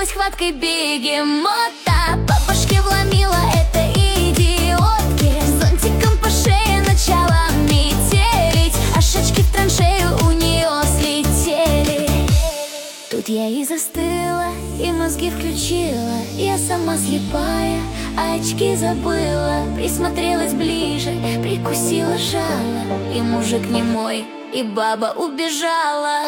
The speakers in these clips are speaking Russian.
вцепилась хваткой бегемота. По башке вломила этой идиотке, зонтиком по шее начала метелить, аж очки в траншею у нее слетели. Тут я и застыла, и мозги включила. Я сама слепая, а очки забыла. Присмотрелась ближе, прикусила жало, и мужик не мой, и баба убежала.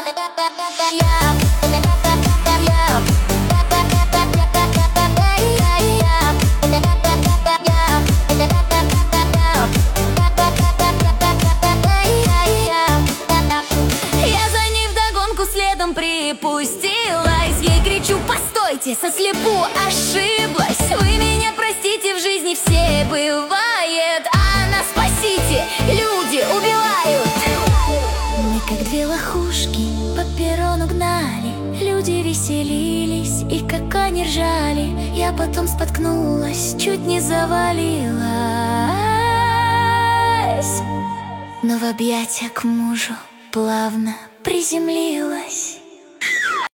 Я за ней вдогонку следом припустилась. Ей кричу: постойте, со слепу ошиблась. Вы меня простите, в жизни все бывает, а она, спасите, люди убивают. Мы как две лохушки по перрону гнали, люди веселились, и как они ржали. Я потом споткнулась, чуть не завалилась, но в объятия к мужу плавно приземлилась.